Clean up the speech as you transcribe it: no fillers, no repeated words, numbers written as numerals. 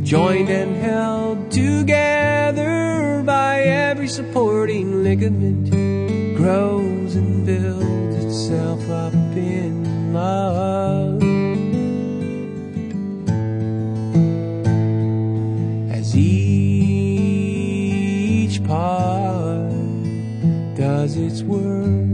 joined and held together by every supporting ligament, grows and builds itself up in love. As each part does its work,